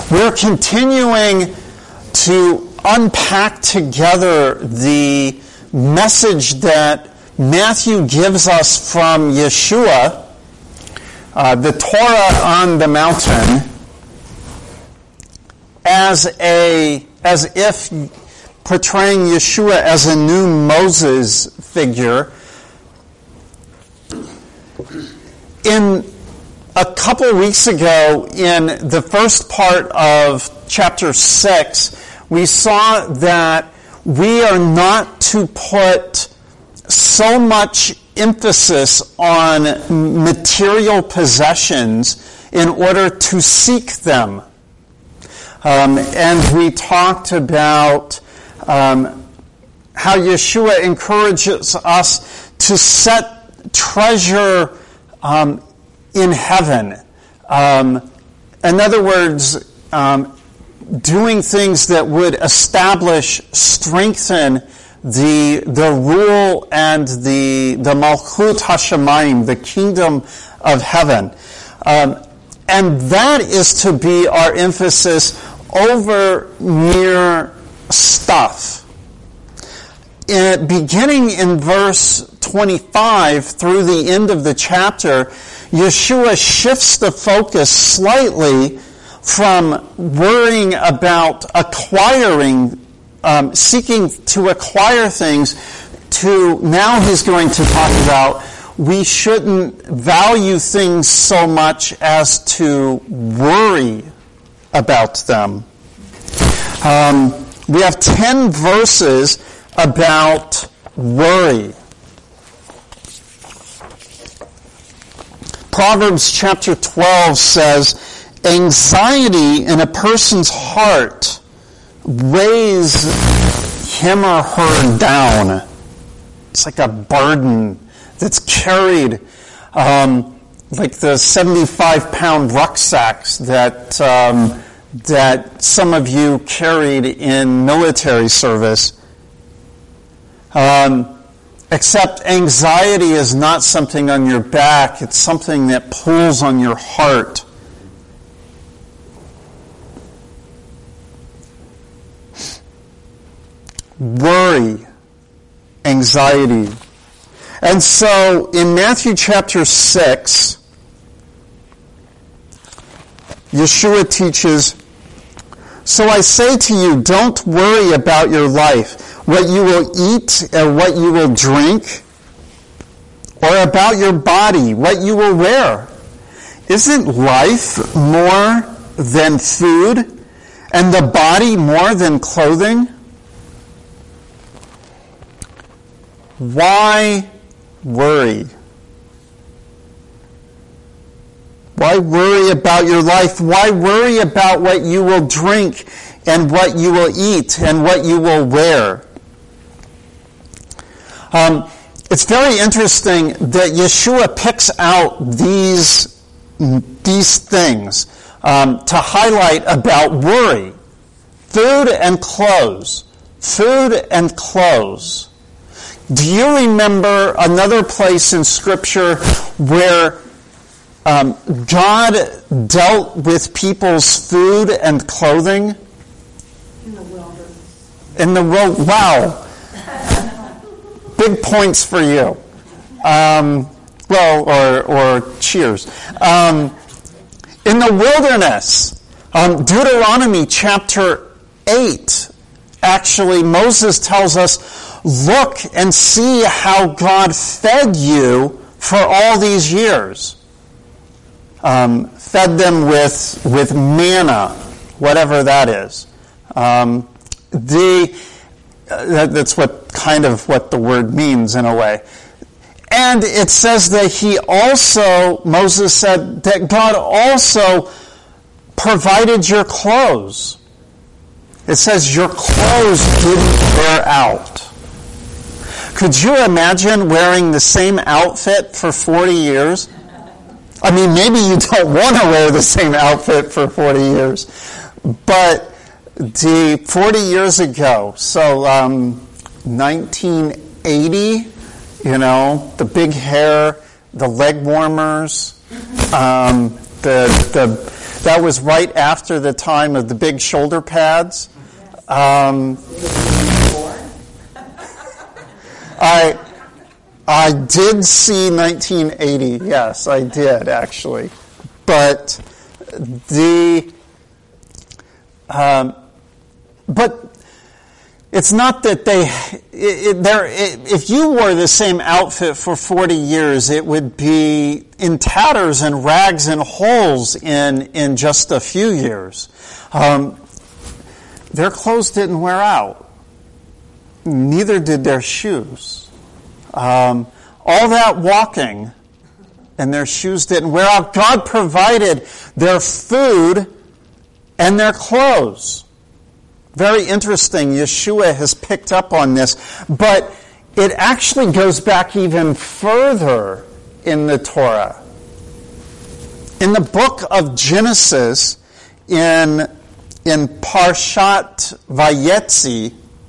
We're continuing to unpack together the message that Matthew gives us from Yeshua, the Torah on the mountain, as if portraying Yeshua as a new Moses figure. In a couple weeks ago, in the first part of chapter 6, we saw that we are not to put so much emphasis on material possessions in order to seek them. And we talked about how Yeshua encourages us to set treasure in heaven. In other words, doing things that would establish, strengthen the rule and the Malchut HaShamayim, the kingdom of heaven. And that is to be our emphasis over mere stuff. Beginning in verse 25 through the end of the chapter, Yeshua shifts the focus slightly from worrying about acquiring, seeking to acquire things, to now he's going to talk about we shouldn't value things so much as to worry about them. We have 10 verses about worry. Proverbs chapter 12 says, anxiety in a person's heart weighs him or her down. It's like a burden that's carried, like the 75-pound rucksacks that some of you carried in military service. Except anxiety is not something on your back, it's something that pulls on your heart. Worry, anxiety. And so in Matthew chapter 6, Yeshua teaches, so I say to you, don't worry about your life, what you will eat or what you will drink, or about your body, what you will wear. Isn't life more than food, and the body more than clothing? Why worry? Why worry about your life? Why worry about what you will drink and what you will eat and what you will wear? It's very interesting that Yeshua picks out these things to highlight about worry. Food and clothes. Food and clothes. Do you remember another place in Scripture where God dealt with people's food and clothing? In the wilderness. In the world, wow. Big points for you. Or cheers. In the wilderness, Deuteronomy chapter 8, actually, Moses tells us, look and see how God fed you for all these years. Fed them with manna, whatever that is. That's what the word means in a way. And it says that Moses said that God also provided your clothes. It says your clothes didn't wear out. Could you imagine wearing the same outfit for 40 years? I mean, maybe you don't want to wear the same outfit for 40 years. But 40 years ago, so 1980, the big hair, the leg warmers, the That was right after the time of the big shoulder pads. I did see 1980. Yes, I did actually. But but it's not that if you wore the same outfit for 40 years, it would be in tatters and rags and holes in just a few years. Their clothes didn't wear out. Neither did their shoes. All that walking and their shoes didn't wear out. God provided their food and their clothes. Very interesting. Yeshua has picked up on this, but it actually goes back even further in the Torah. In the book of Genesis, in Parshat Vayetzi,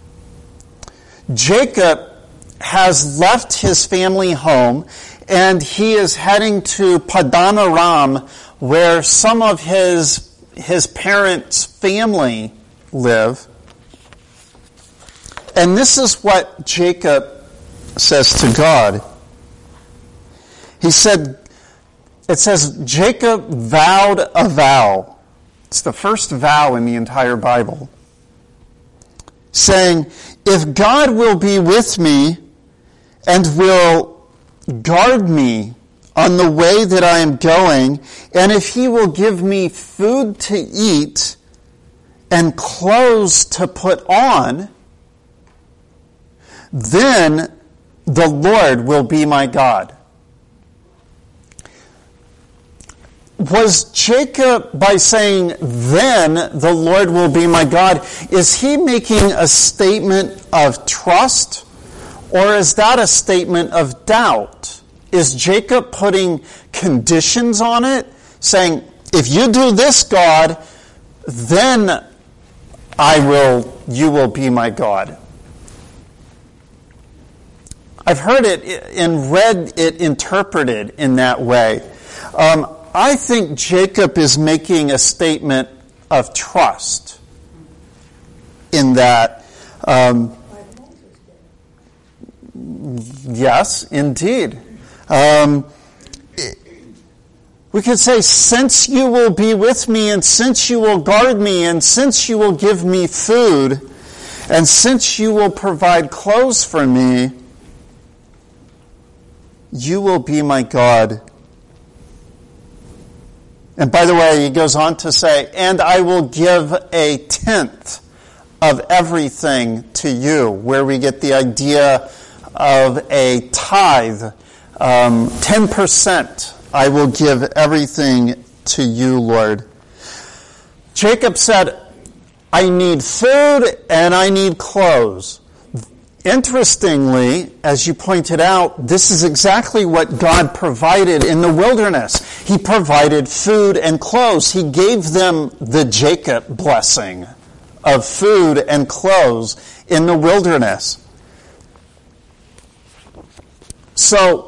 Jacob has left his family home and he is heading to Padan Aram, where some of his parents' family live. And this is what Jacob says to God. It says, Jacob vowed a vow. It's the first vow in the entire Bible. Saying, if God will be with me and will guard me on the way that I am going, and if he will give me food to eat and clothes to put on, then the Lord will be my God. Was Jacob, by saying, then the Lord will be my God, is he making a statement of trust, or is that a statement of doubt? Is Jacob putting conditions on it, saying, if you do this, God, then you will be my God? I've heard it and read it interpreted in that way. I think Jacob is making a statement of trust in that. Yes, indeed. We could say, since you will be with me, and since you will guard me, and since you will give me food, and since you will provide clothes for me, you will be my God. And by the way, he goes on to say, and I will give a tenth of everything to you, where we get the idea of a tithe. 10%. I will give everything to you, Lord. Jacob said, I need food and I need clothes. Interestingly, as you pointed out, this is exactly what God provided in the wilderness. He provided food and clothes. He gave them the Jacob blessing of food and clothes in the wilderness. So,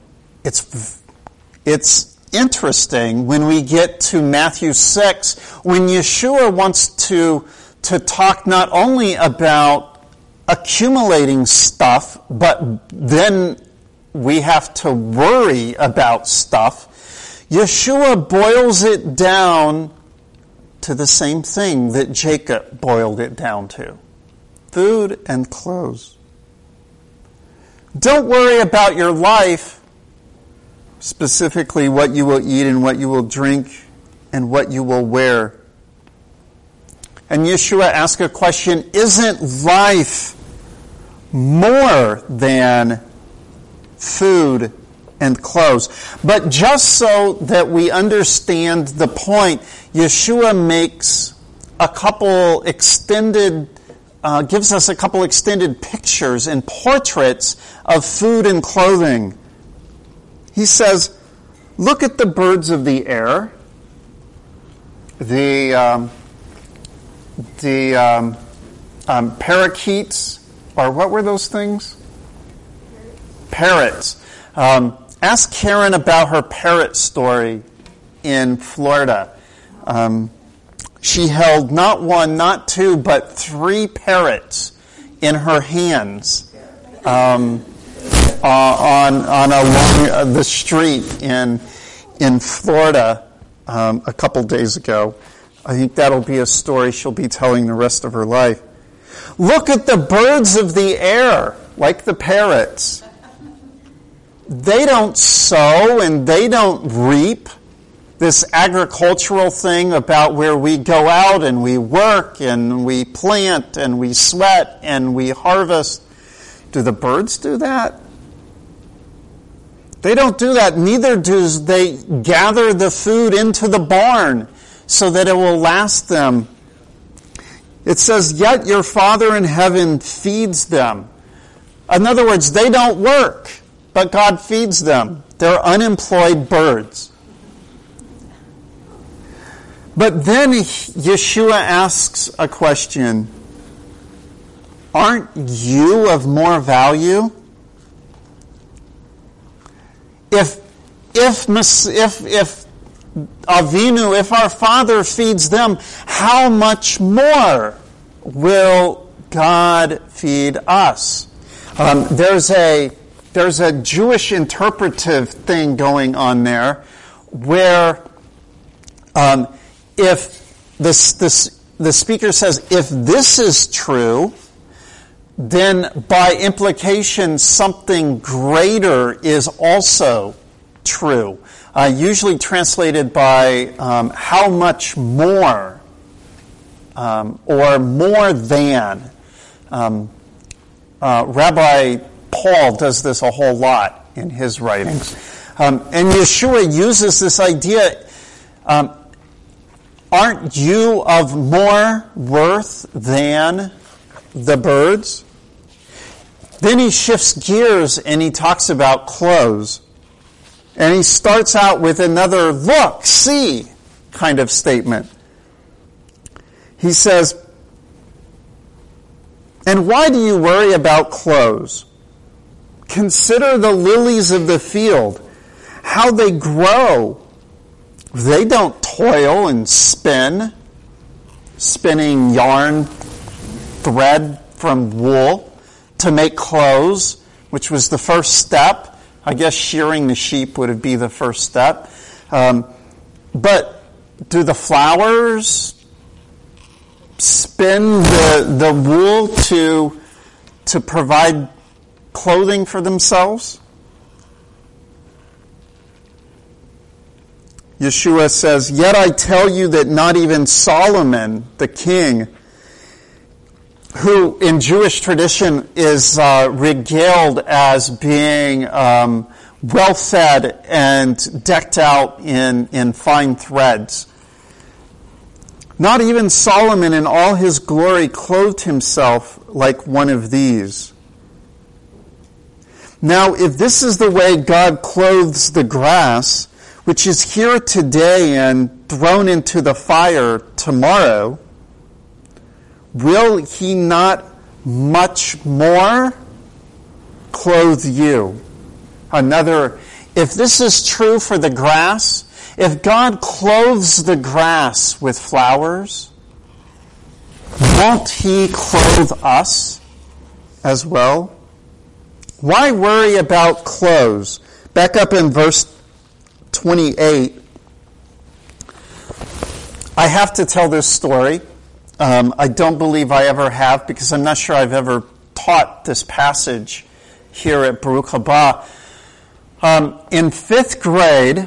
it's interesting when we get to Matthew 6, when Yeshua wants to talk not only about accumulating stuff, but then we have to worry about stuff. Yeshua boils it down to the same thing that Jacob boiled it down to. Food and clothes. Don't worry about your life, specifically what you will eat and what you will drink and what you will wear. And Yeshua asked a question, isn't life more than food and clothes? But just so that we understand the point, Yeshua makes gives us a couple extended pictures and portraits of food and clothing. He says, look at the birds of the air, the parakeets, or what were those things? Parrots. Ask Karen about her parrot story in Florida. she held not one, not two, but 3 parrots in her hands on along the street in Florida a couple days ago. I think that'll be a story she'll be telling the rest of her life. Look at the birds of the air, like the parrots. They don't sow and they don't reap. This agricultural thing about where we go out and we work and we plant and we sweat and we harvest. Do the birds do that? They don't do that. Neither do they gather the food into the barn so that it will last them. It says, yet your Father in heaven feeds them. In other words, they don't work, but God feeds them. They're unemployed birds. But then Yeshua asks a question. Aren't you of more value? If Avinu, if our Father feeds them, how much more will God feed us? There's a Jewish interpretive thing going on there, where if the speaker says, if this is true, then by implication something greater is also true. Usually translated by how much more, or more than. Rabbi Paul does this a whole lot in his writings. And Yeshua uses this idea, aren't you of more worth than the birds? Then he shifts gears and he talks about clothes. And he starts out with another look, see kind of statement. He says, and why do you worry about clothes? Consider the lilies of the field, how they grow. They don't toil and spinning yarn thread from wool to make clothes, which was the first step. I guess shearing the sheep would be the first step. But do the flowers spin the wool to provide clothing for themselves? Yeshua says, yet I tell you that not even Solomon, the king, who in Jewish tradition is regaled as being well-fed and decked out in fine threads. Not even Solomon in all his glory clothed himself like one of these. Now, if this is the way God clothes the grass, which is here today and thrown into the fire tomorrow, will he not much more clothe you? If this is true for the grass, if God clothes the grass with flowers, won't he clothe us as well? Why worry about clothes? Back up in verse 28. I have to tell this story. I don't believe I ever have, because I'm not sure I've ever taught this passage here at Baruch Haba. In 5th grade,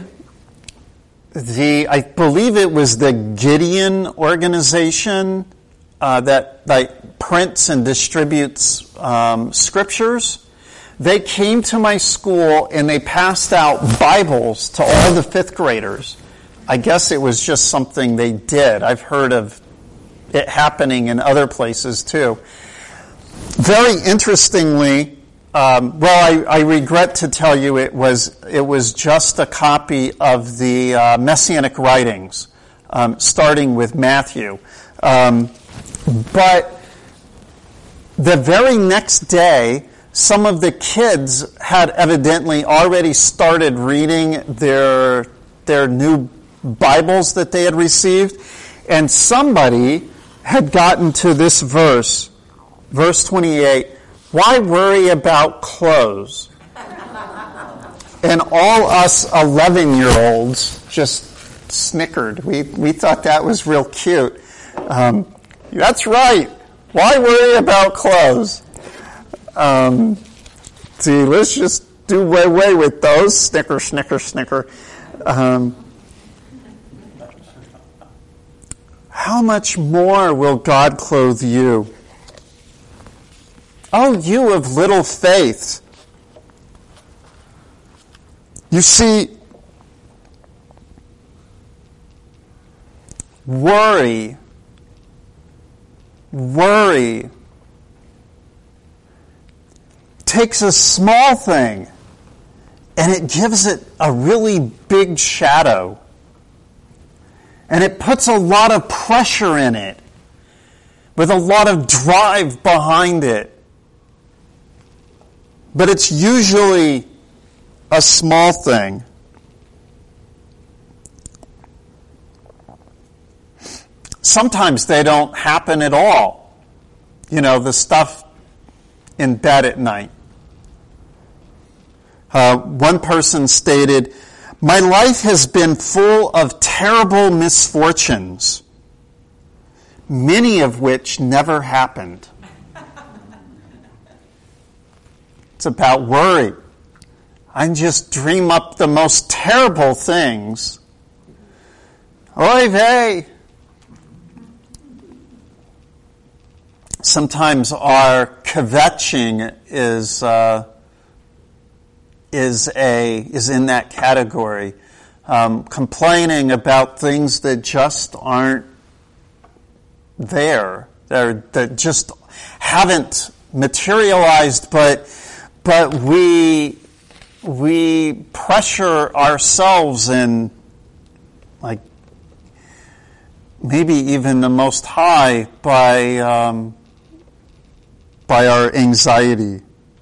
I believe it was the Gideon organization that prints and distributes scriptures. They came to my school and they passed out Bibles to all the 5th graders. I guess it was just something they did. I've heard of it happening in other places too. Very interestingly, I regret to tell you it was just a copy of the Messianic writings, starting with Matthew. But the very next day, some of the kids had evidently already started reading their new Bibles that they had received. And somebody had gotten to this verse 28, why worry about clothes? And all us 11-year-olds just snickered. We thought that was real cute. That's right. Why worry about clothes? Let's just do away with those. Snicker, snicker, snicker. How much more will God clothe you? Oh, you of little faith. You see, worry takes a small thing and it gives it a really big shadow. And it puts a lot of pressure in it with a lot of drive behind it. But it's usually a small thing. Sometimes they don't happen at all. The stuff in bed at night. One person stated, my life has been full of terrible misfortunes, many of which never happened. It's about worry. I just dream up the most terrible things. Oy vey. Sometimes our kvetching is in that category. Complaining about things that just aren't there, that just haven't materialized, but we pressure ourselves and maybe even the Most High by our anxiety.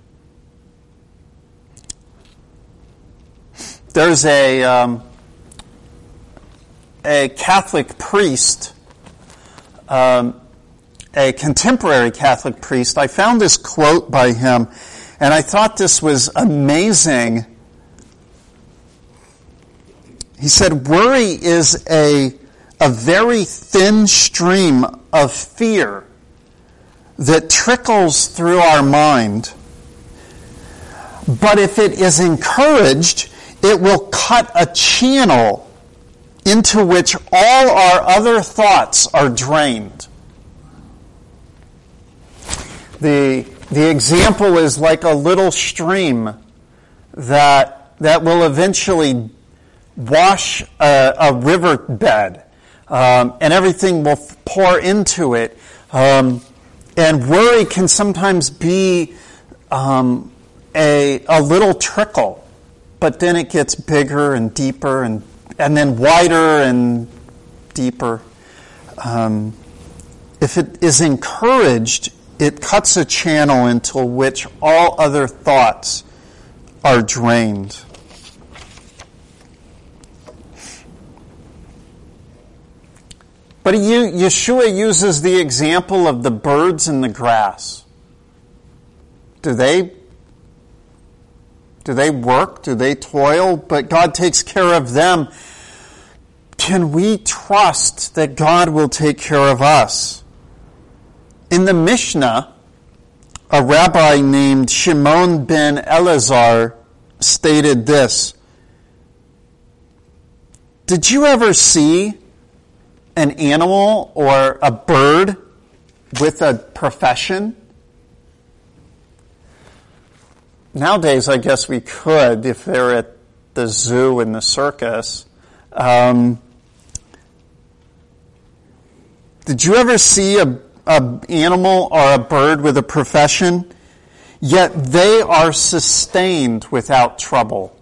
There's a Catholic priest, a contemporary Catholic priest. I found this quote by him, and I thought this was amazing. He said, worry is a very thin stream of fear that trickles through our mind. But if it is encouraged, it will cut a channel into which all our other thoughts are drained. The example is like a little stream that will eventually wash a riverbed, and everything will pour into it. And worry can sometimes be a little trickle, but then it gets bigger and deeper and then wider and deeper. If it is encouraged, it cuts a channel into which all other thoughts are drained. But Yeshua uses the example of the birds in the grass. Do they work? Do they toil? But God takes care of them. Can we trust that God will take care of us? In the Mishnah, a rabbi named Shimon ben Elazar stated this: did you ever see an animal or a bird with a profession? Nowadays, I guess we could if they're at the zoo and the circus. Did you ever see an animal or a bird with a profession? Yet they are sustained without trouble.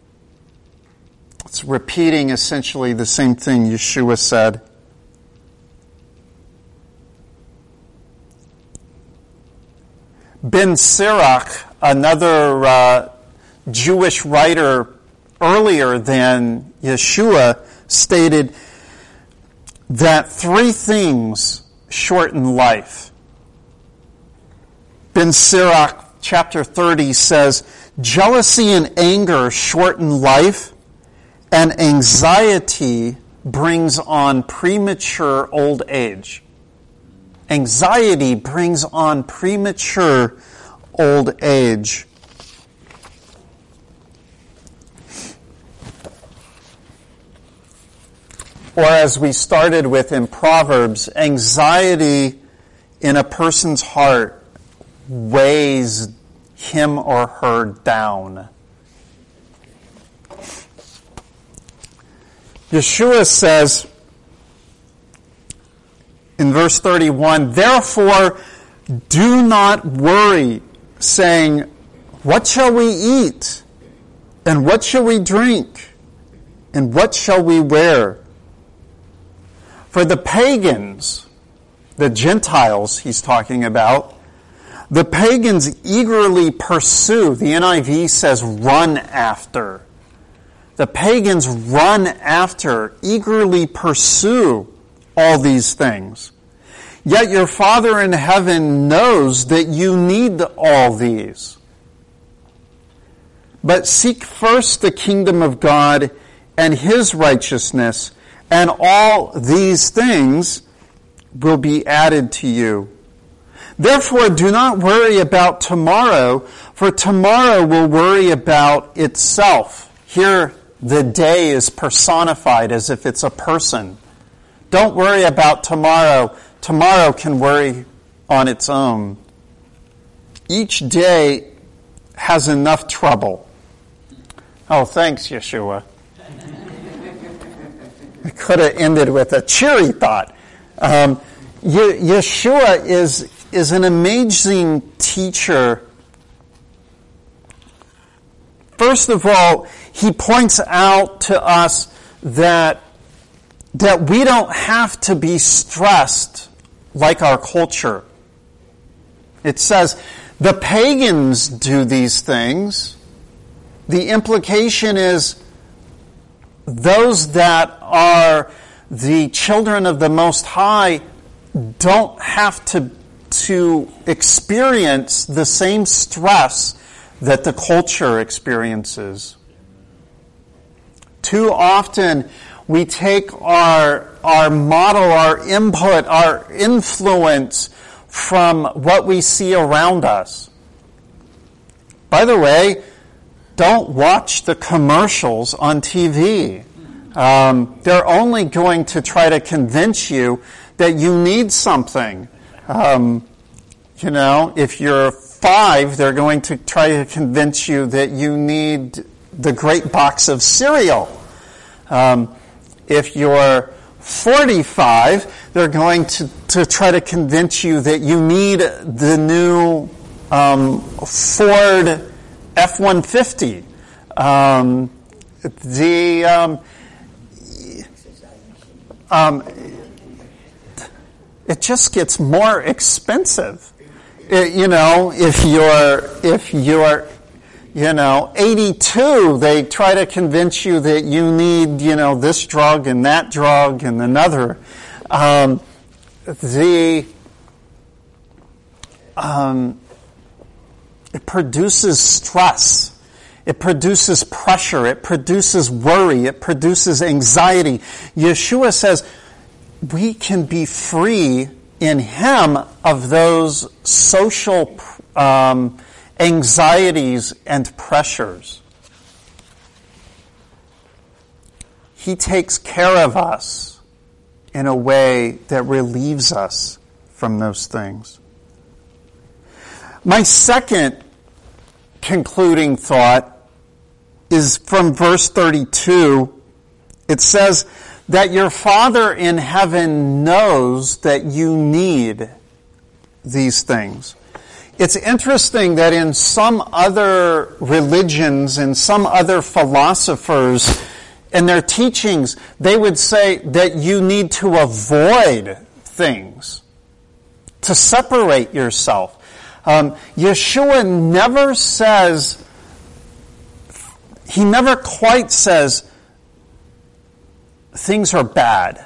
It's repeating essentially the same thing Yeshua said. Ben Sirach, another Jewish writer earlier than Yeshua, stated that 3 things shorten life. Ben Sirach, chapter 30, says, jealousy and anger shorten life, and anxiety brings on premature old age. Anxiety brings on premature old age. Or as we started with in Proverbs, anxiety in a person's heart weighs him or her down. Yeshua says in verse 31, therefore do not worry, saying, what shall we eat? And what shall we drink? And what shall we wear? For the pagans, the Gentiles he's talking about, the pagans eagerly pursue, the NIV says run after. The pagans run after, eagerly pursue all these things. Yet your Father in heaven knows that you need all these. But seek first the kingdom of God and His righteousness, and all these things will be added to you. Therefore, do not worry about tomorrow, for tomorrow will worry about itself. Here, the day is personified as if it's a person. Don't worry about tomorrow. Tomorrow can worry on its own. Each day has enough trouble. Oh, thanks, Yeshua. I could have ended with a cheery thought. Yeshua is an amazing teacher. First of all, he points out to us that we don't have to be stressed like our culture. It says, the pagans do these things. The implication is those that are the children of the Most High don't have to experience the same stress that the culture experiences. Too often we take our model, our input, our influence from what we see around us. By the way, don't watch the commercials on TV. They're only going to try to convince you that you need something. If you're 5, they're going to try to convince you that you need the great box of cereal. If you're 45, they're going to try to convince you that you need the new Ford F-150. It just gets more expensive. If you're 82, they try to convince you that you need, this drug and that drug and another. It produces stress. It produces pressure. It produces worry. It produces anxiety. Yeshua says we can be free in Him of those social anxieties and pressures. He takes care of us in a way that relieves us from those things. My second concluding thought is from verse 32. It says that your Father in heaven knows that you need these things. It's interesting that in some other religions and some other philosophers in their teachings, they would say that you need to avoid things, to separate yourself. Yeshua never says, he never quite says, things are bad.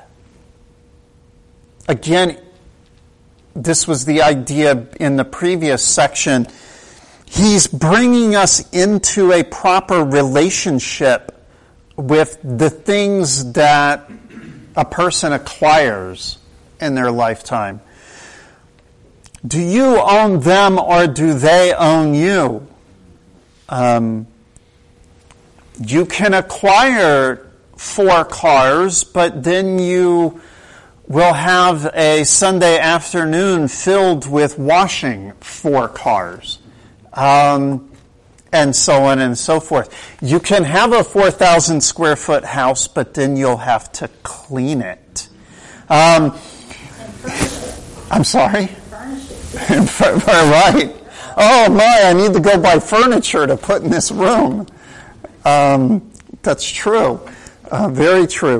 Again, this was the idea in the previous section. He's bringing us into a proper relationship with the things that a person acquires in their lifetime. Do you own them or do they own you? You can acquire 4 cars, but then you will have a Sunday afternoon filled with washing 4 cars. And so on and so forth. You can have a 4,000 square foot house, but then you'll have to clean it. I'm sorry? Right. Oh my, I need to go buy furniture to put in this room. That's true. Very true.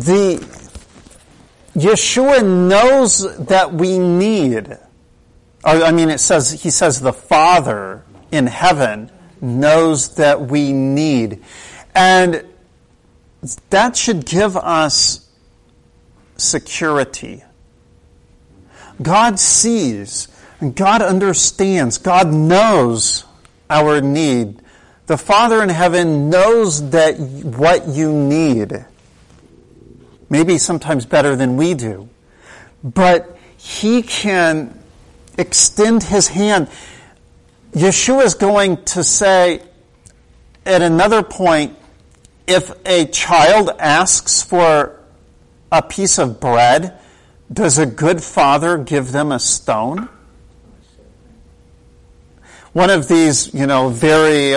Yeshua knows that we need, he says the Father in heaven knows that we need. And that should give us security. God sees, God understands, God knows our need. The Father in heaven knows that what you need. Maybe sometimes better than we do. But He can extend His hand. Yeshua is going to say at another point, if a child asks for a piece of bread, does a good father give them a stone? One of these, very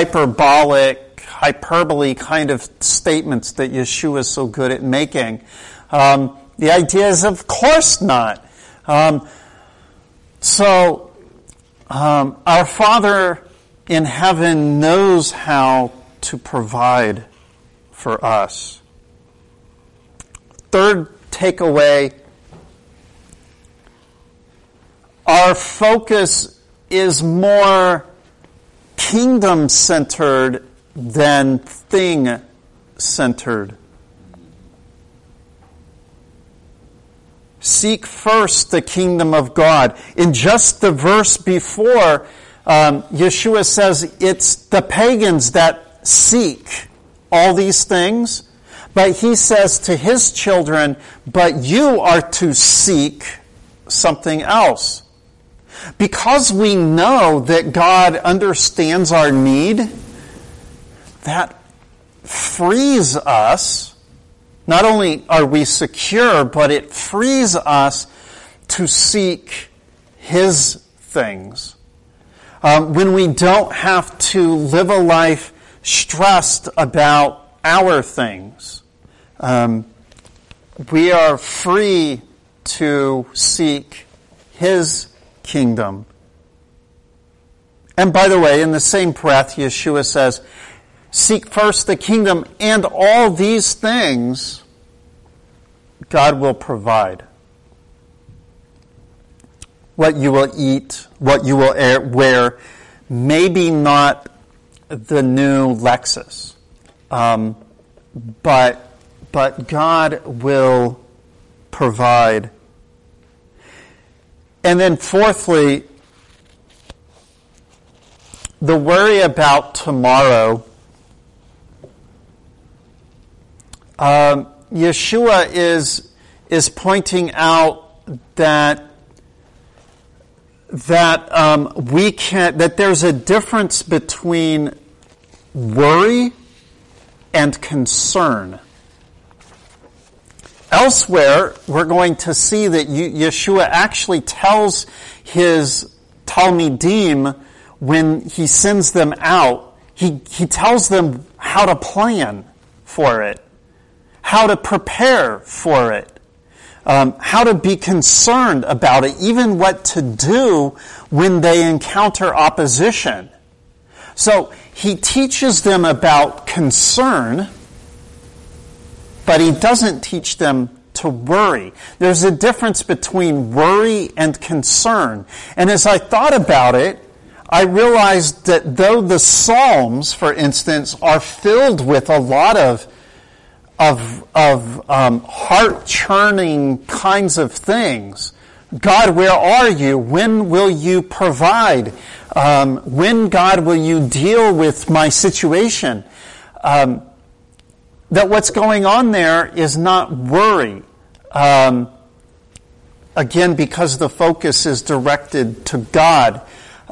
hyperbole kind of statements that Yeshua is so good at making. The idea is, of course not. Our Father in heaven knows how to provide for us. Third takeaway, our focus is more kingdom-centered than thing-centered. Seek first the kingdom of God. In just the verse before, Yeshua says it's the pagans that seek all these things, but He says to His children, but you are to seek something else. Because we know that God understands our need, that frees us. Not only are we secure, but it frees us to seek His things. When we don't have to live a life stressed about our things. We are free to seek His kingdom. And by the way, in the same breath, Yeshua says, seek first the kingdom, and all these things God will provide. What you will eat, what you will wear, maybe not the new Lexus, but God will provide. And then fourthly, the worry about tomorrow. Yeshua is pointing out that there's a difference between worry and concern. Elsewhere, we're going to see that Yeshua actually tells His Talmidim when He sends them out, He tells them how to plan for it, how to prepare for it, how to be concerned about it, even what to do when they encounter opposition. So He teaches them about concern, but He doesn't teach them to worry. There's a difference between worry and concern. And as I thought about it, I realized that though the Psalms, for instance, are filled with a lot of heart-churning kinds of things. God, where are you? When will you provide? When, God, will you deal with my situation? That what's going on there is not worry. Again, because the focus is directed to God.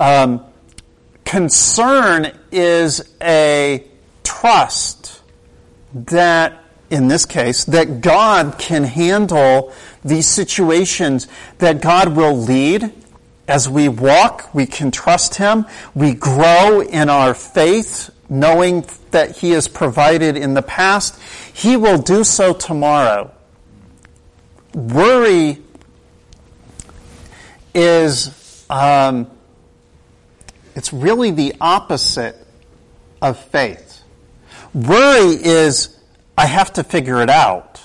Concern is a trust that, in this case, that God can handle these situations, that God will lead. As we walk, we can trust Him. We grow in our faith, knowing that He has provided in the past. He will do so tomorrow. Worry is, it's really the opposite of faith. Worry is, I have to figure it out.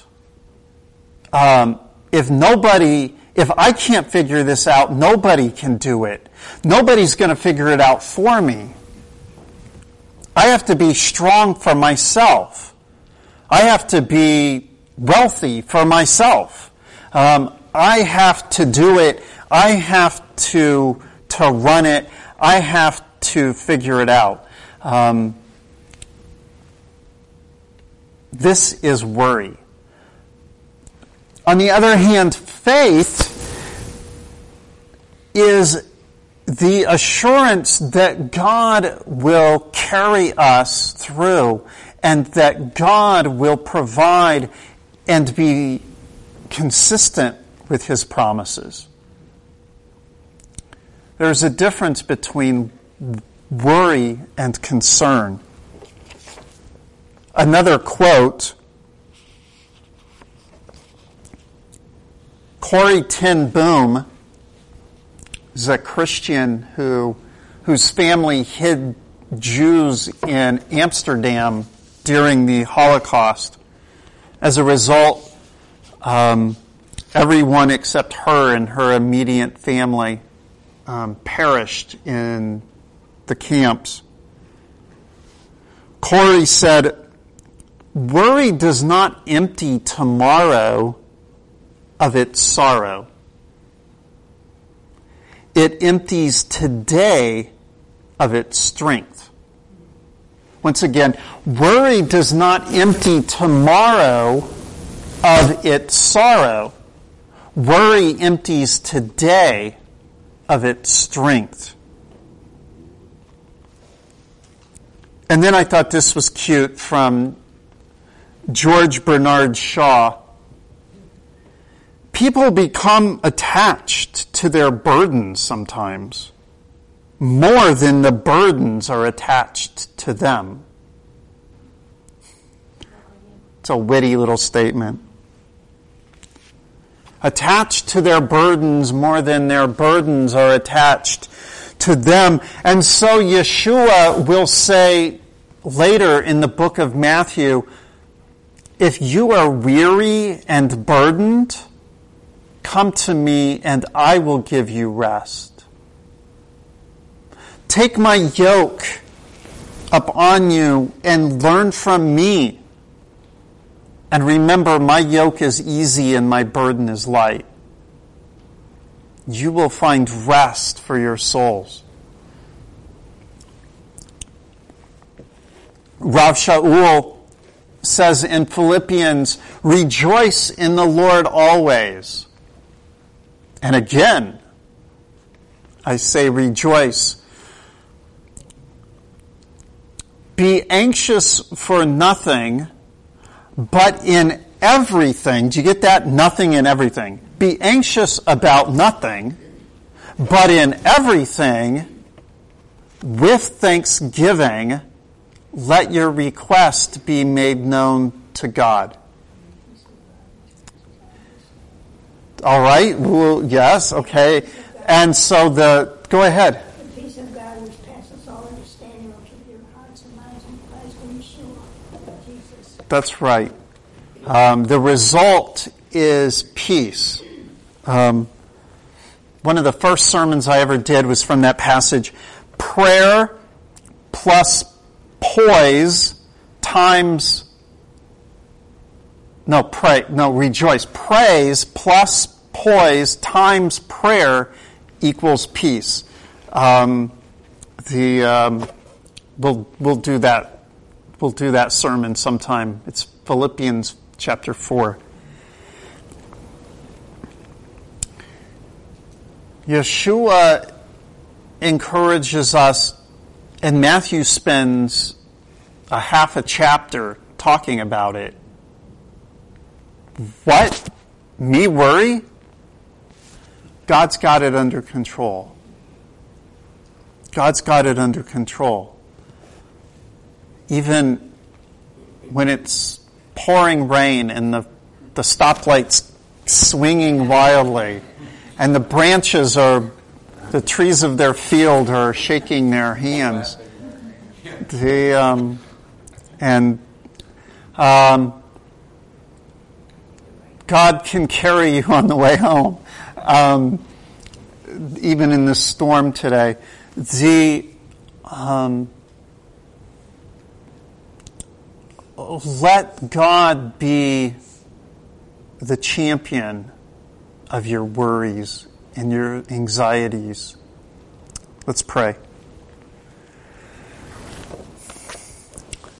If I can't figure this out, nobody can do it. Nobody's going to figure it out for me. I have to be strong for myself. I have to be wealthy for myself. I have to do it. I have to run it. I have to figure it out. This is worry. On the other hand, faith is the assurance that God will carry us through and that God will provide and be consistent with His promises. There's a difference between worry and concern. Another quote, Corrie ten Boom is a Christian whose family hid Jews in Amsterdam during the Holocaust. As a result, everyone except her and her immediate family perished in the camps. Corrie said, "Worry does not empty tomorrow of its sorrow. It empties today of its strength." Once again, worry does not empty tomorrow of its sorrow. Worry empties today of its strength. And then I thought this was cute from George Bernard Shaw. People become attached to their burdens sometimes, more than the burdens are attached to them. It's a witty little statement. Attached to their burdens more than their burdens are attached to them. And so Yeshua will say later in the book of Matthew, if you are weary and burdened, come to me and I will give you rest. Take my yoke upon you and learn from me. And remember, my yoke is easy and my burden is light. You will find rest for your souls. Rav Shaul says in Philippians, rejoice in the Lord always. And again, I say rejoice. Be anxious for nothing, but in everything. Do you get that? Nothing in everything. Be anxious about nothing, but in everything, with thanksgiving, let your request be made known to God. All right? Well, yes, okay. And so go ahead. The peace of God which passes all understanding will keep your hearts and minds in Christ when Yeshua, Jesus. That's right. The result is peace. One of the first sermons I ever did was from that passage. Prayer plus poise times rejoice. Praise plus poise times prayer equals peace. We'll do that. We'll do that sermon sometime. It's Philippians chapter 4. Yeshua encourages us, and Matthew spends a half a chapter talking about it. What? Me worry? God's got it under control. God's got it under control. Even when it's pouring rain and the stoplight's swinging wildly and the branches the trees of their field are shaking their hands. God can carry you on the way home, even in this storm today. Let God be the champion of your worries and your anxieties. Let's pray.